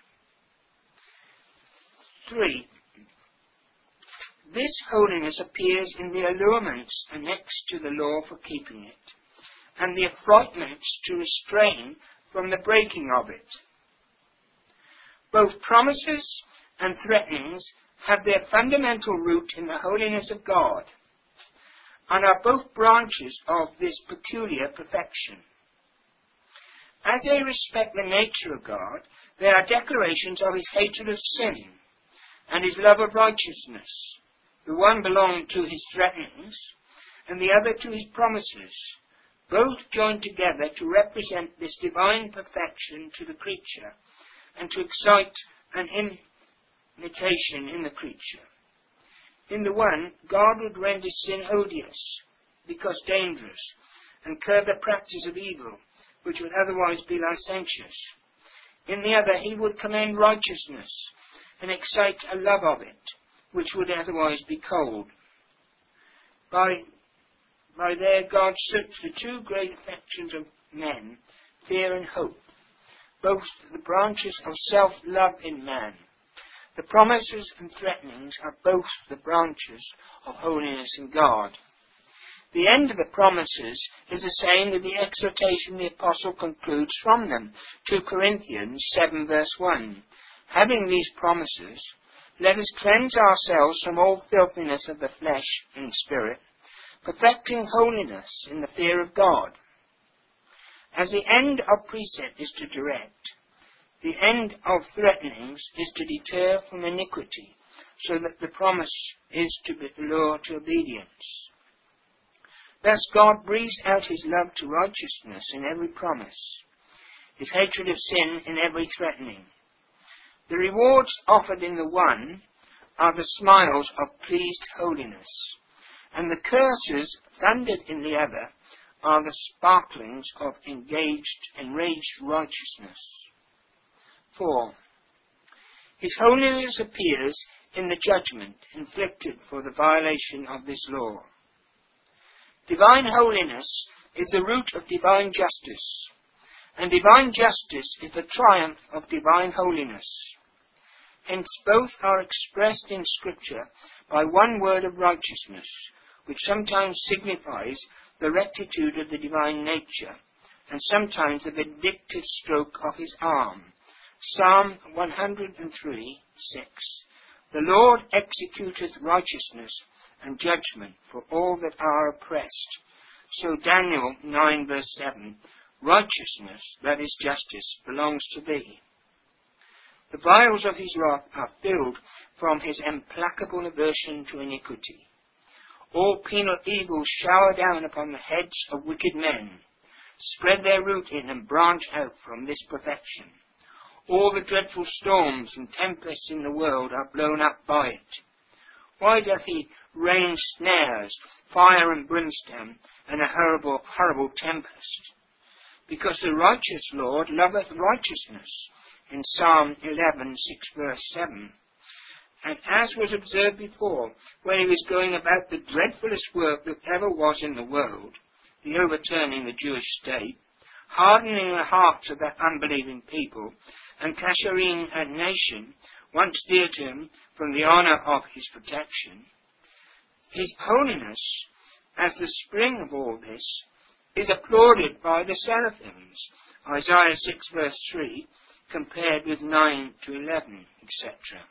Three, this holiness appears in the allurements annexed to the law for keeping it, and the affrightments to restrain from the breaking of it. Both promises and threatenings have their fundamental root in the holiness of God, and are both branches of this peculiar perfection. As they respect the nature of God, they are declarations of his hatred of sin and his love of righteousness. The one belonging to his threatenings, and the other to his promises, both joined together to represent this divine perfection to the creature, and to excite an imitation in the creature. In the one, God would render sin odious, because dangerous, and curb the practice of evil, which would otherwise be licentious. In the other he would commend righteousness, and excite a love of it, which would otherwise be cold. By, by there God suits the two great affections of men, fear and hope, both the branches of self-love in man. The promises and threatenings are both the branches of holiness in God. The end of the promises is the same with the exhortation the Apostle concludes from them, two Corinthians seven verse one. Having these promises, let us cleanse ourselves from all filthiness of the flesh and spirit, perfecting holiness in the fear of God. As the end of precept is to direct, the end of threatenings is to deter from iniquity, so that the promise is to lure to obedience. Thus God breathes out his love to righteousness in every promise, his hatred of sin in every threatening. The rewards offered in the one are the smiles of pleased holiness, and the curses thundered in the other are the sparklings of engaged, enraged righteousness. four. His holiness appears in the judgment inflicted for the violation of this law. Divine holiness is the root of divine justice, and divine justice is the triumph of divine holiness. Hence both are expressed in Scripture by one word of righteousness, which sometimes signifies the rectitude of the divine nature, and sometimes the vindictive stroke of his arm. Psalm one hundred three, six. The Lord executeth righteousness and judgment for all that are oppressed. So Daniel nine verse seven. Righteousness, that is justice, belongs to thee. The vials of his wrath are filled from his implacable aversion to iniquity. All penal evils shower down upon the heads of wicked men, spread their root in and branch out from this perfection. All the dreadful storms and tempests in the world are blown up by it. Why doth he rain snares, fire and brimstone, and a horrible, horrible tempest? Because the righteous Lord loveth righteousness, in Psalm eleven, six verse seven. And as was observed before, when he was going about the dreadfulest work that ever was in the world, the overturning the Jewish state, hardening the hearts of that unbelieving people, and casuring a nation once dear to him from the honour of his protection, his holiness, as the spring of all this, is applauded by the seraphims, Isaiah six verse three, compared with nine to eleven, et cetera.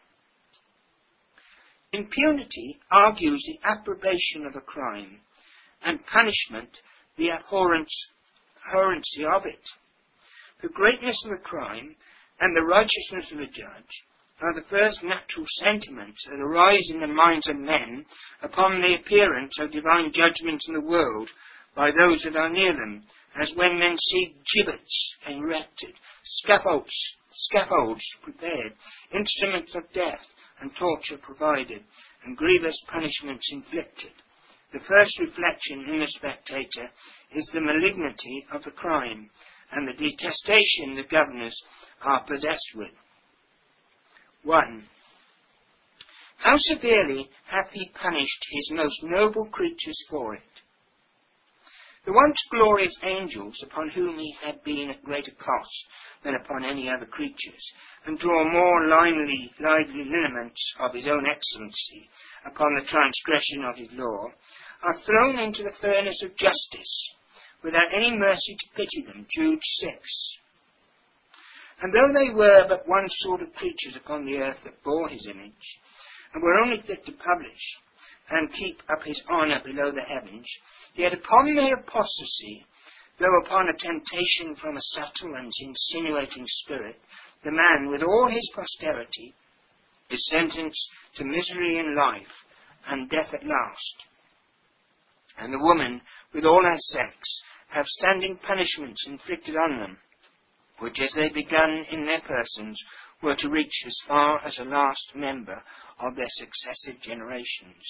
Impunity argues the approbation of a crime, and punishment the abhorrence, abhorrency of it. The greatness of the crime and the righteousness of the judge are the first natural sentiments that arise in the minds of men upon the appearance of divine judgment in the world by those that are near them, as when men see gibbets erected, scaffolds, scaffolds prepared, instruments of death and torture provided, and grievous punishments inflicted. The first reflection in the spectator is the malignity of the crime, and the detestation the governors are possessed with. one. How severely hath he punished his most noble creatures for it? The once glorious angels, upon whom he had been at greater cost than upon any other creatures, and draw more lively, lively lineaments of his own excellency upon the transgression of his law, are thrown into the furnace of justice, without any mercy to pity them. Jude six. And though they were but one sort of creatures upon the earth that bore his image, and were only fit to publish and keep up his honour below the heavens, yet upon their apostasy, though upon a temptation from a subtle and insinuating spirit, the man with all his posterity is sentenced to misery in life and death at last. And the woman with all her sex have standing punishments inflicted on them, which as they begun in their persons were to reach as far as the last member of their successive generations.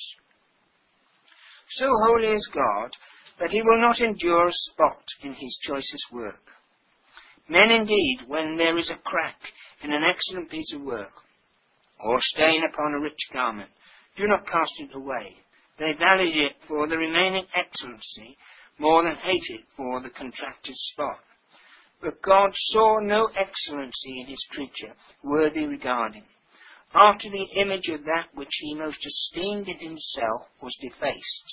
So holy is God that he will not endure a spot in his choicest work. Men indeed, when there is a crack in an excellent piece of work, or stain upon a rich garment, do not cast it away. They value it for the remaining excellency more than hate it for the contracted spot. But God saw no excellency in his creature worthy regarding, after the image of that which he most esteemed in himself was defaced.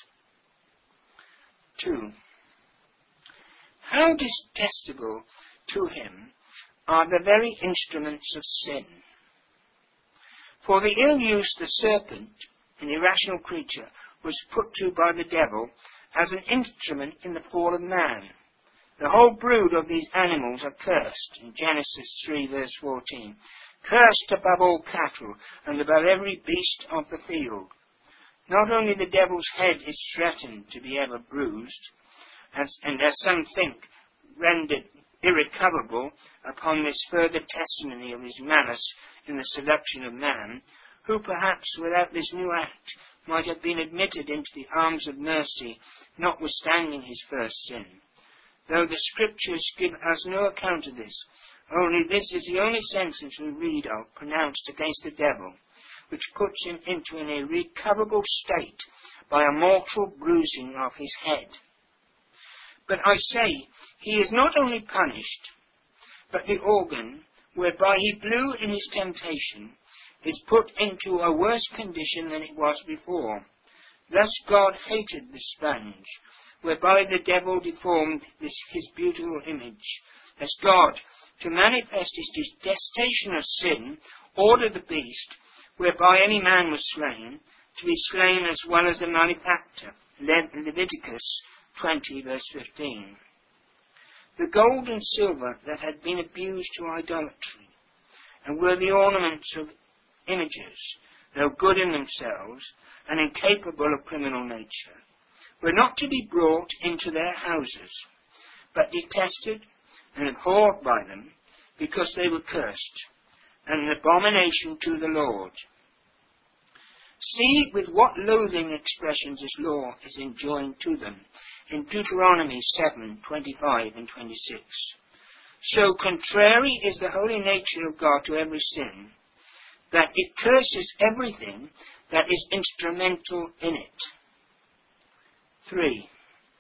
two. How detestable to him are the very instruments of sin. For the ill use the serpent, an irrational creature, was put to by the devil as an instrument in the fall of man. The whole brood of these animals are cursed, in Genesis three verse fourteen, cursed above all cattle and above every beast of the field. Not only the devil's head is threatened to be ever bruised, as, and as some think, rendered irrecoverable upon this further testimony of his malice in the seduction of man, who perhaps without this new act might have been admitted into the arms of mercy, notwithstanding his first sin. Though the Scriptures give us no account of this, only this is the only sentence we read of pronounced against the devil, which puts him into an irrecoverable state by a mortal bruising of his head. But I say, he is not only punished, but the organ whereby he blew in his temptation is put into a worse condition than it was before. Thus God hated the sponge, whereby the devil deformed this his beautiful image, as God, to manifest his detestation of sin, ordered the beast, whereby any man was slain, to be slain as well as the malefactor. Le- Leviticus twenty verse fifteen. The gold and silver that had been abused to idolatry, and were the ornaments of images, though good in themselves, and incapable of criminal nature, were not to be brought into their houses, but detested and abhorred by them, because they were cursed, and an abomination to the Lord. See with what loathing expressions this law is enjoined to them in Deuteronomy seven, twenty-five and twenty-six. So contrary is the holy nature of God to every sin, that it curses everything that is instrumental in it. three.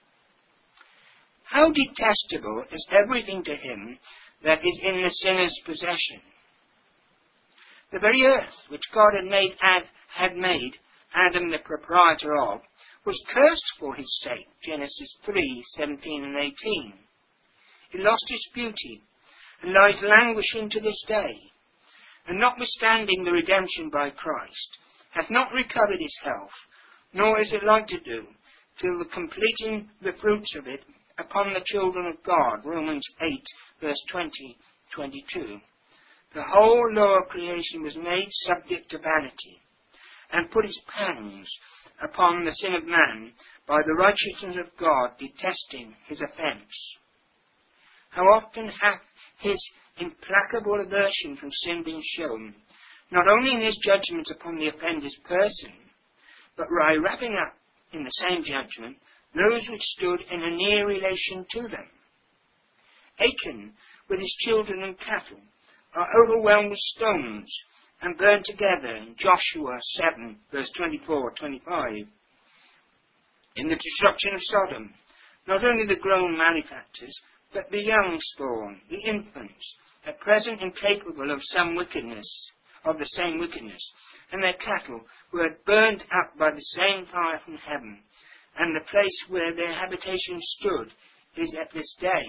How detestable is everything to him that is in the sinner's possession. The very earth which God had made, Ad, had made Adam the proprietor of was cursed for his sake, Genesis three, seventeen and eighteen. It lost its beauty, and lies languishing to this day, and notwithstanding the redemption by Christ, hath not recovered its health, nor is it like to do, till the completing the fruits of it upon the children of God, Romans eight, verse twenty, twenty-two. The whole lower creation was made subject to vanity, and put its pangs upon the sin of man by the righteousness of God, detesting his offence. How often hath his implacable aversion from sin been shown, not only in his judgment upon the offender's person, but by wrapping up in the same judgment those which stood in a near relation to them. Achan, with his children and cattle, are overwhelmed with stones, and burned together in Joshua seven, verse twenty-four to twenty-five. In the destruction of Sodom, not only the grown malefactors, but the young spawn, the infants, at present incapable of some wickedness, of the same wickedness, and their cattle were burned up by the same fire from heaven, and the place where their habitation stood is at this day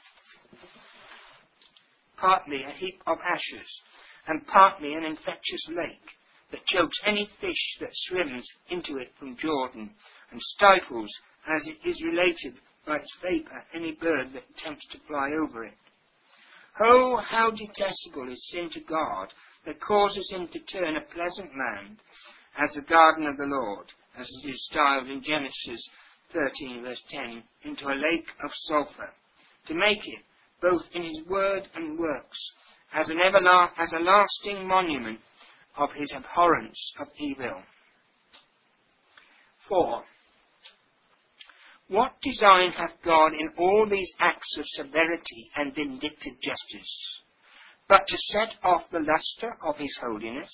partly a heap of ashes, and partly an infectious lake that chokes any fish that swims into it from Jordan, and stifles, as it is related by its vapour, any bird that attempts to fly over it. Oh, how detestable is sin to God, that causes him to turn a pleasant land as the garden of the Lord, as it is styled in Genesis thirteen, verse ten, into a lake of sulphur, to make it, both in his word and works, as an everla- as a lasting monument of his abhorrence of evil. four. What design hath God in all these acts of severity and vindictive justice, but to set off the lustre of his holiness?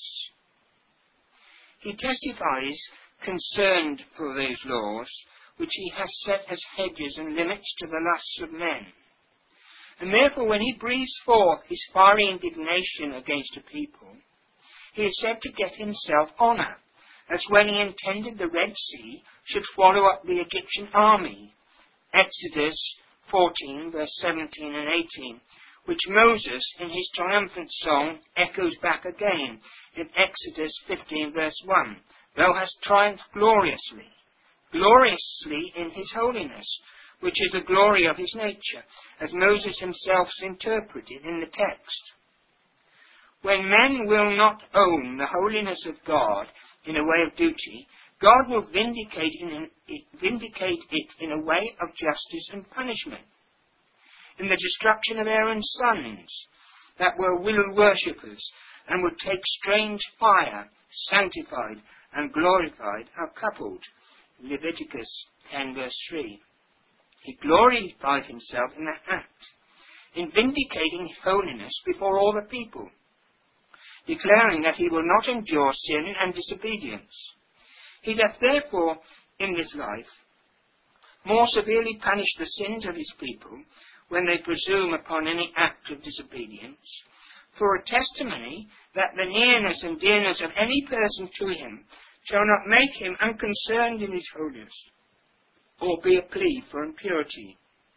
He testifies concerned for those laws which he has set as hedges and limits to the lusts of men. And therefore when he breathes forth his fiery indignation against a people, he is said to get himself honour, as when he intended the Red Sea should swallow up the Egyptian army. Exodus fourteen, verse seventeen and eighteen, which Moses, in his triumphant song, echoes back again in Exodus fifteen, verse one. Thou hast triumphed gloriously, gloriously in his holiness, which is the glory of his nature, as Moses himself interpreted in the text. When men will not own the holiness of God in a way of duty, God will vindicate, in, vindicate it in a way of justice and punishment. In the destruction of Aaron's sons, that were will worshippers, and would take strange fire, sanctified and glorified, are coupled. Leviticus ten, verse three. He glorified himself in that act, in vindicating his holiness before all the people, declaring that he will not endure sin and disobedience. He doth therefore, in this life, more severely punish the sins of his people when they presume upon any act of disobedience, for a testimony that the nearness and dearness of any person to him shall not make him unconcerned in his holiness, or be a plea for impurity.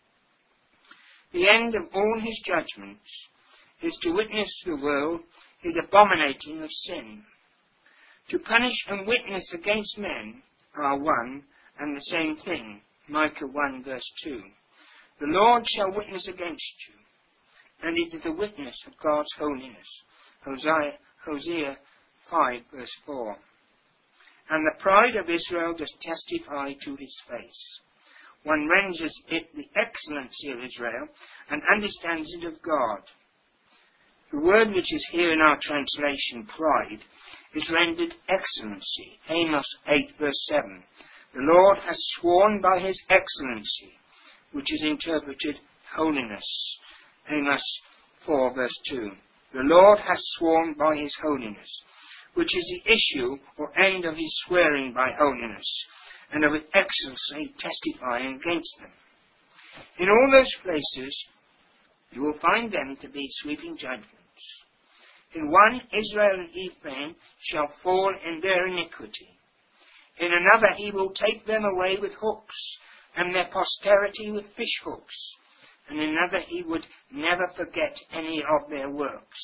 The end of all his judgments is to witness to the world his abominating of sin. To punish and witness against men are one and the same thing. Micah one, verse two. The Lord shall witness against you, and it is a witness of God's holiness. Hosea, Hosea five, verse four. And the pride of Israel does testify to his face. One renders it the excellency of Israel, and understands it of God. The word which is here in our translation, pride, is rendered excellency. Amos eight, verse seven. The Lord has sworn by his excellency, which is interpreted holiness. Amos four, verse two. The Lord has sworn by his holiness, which is the issue or end of his swearing by holiness, and of his excellency testifying against them. In all those places you will find them to be sweeping judgments. In one, Israel and Ephraim shall fall in their iniquity. In another, he will take them away with hooks, and their posterity with fish hooks. And in another, he would never forget any of their works.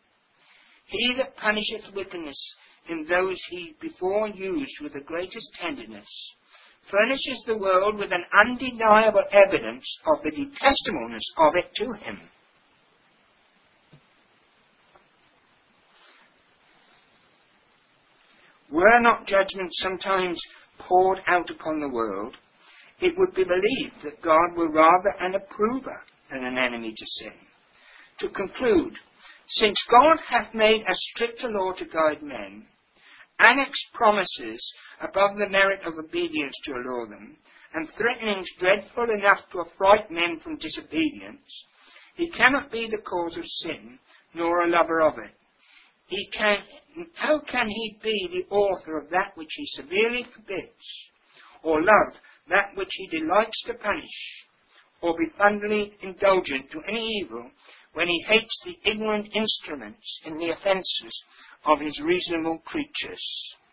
He that punisheth wickedness in those he before used with the greatest tenderness, furnishes the world with an undeniable evidence of the detestableness of it to him. Were not judgment sometimes poured out upon the world, it would be believed that God were rather an approver than an enemy to sin. To conclude, since God hath made a stricter law to guide men, annexed promises above the merit of obedience to allure them, and threatenings dreadful enough to affright men from disobedience, he cannot be the cause of sin, nor a lover of it. He can, how can he be the author of that which he severely forbids, or love that which he delights to punish, or be fondly indulgent to any evil, when he hates the ignorant instruments in the offences of his reasonable creatures?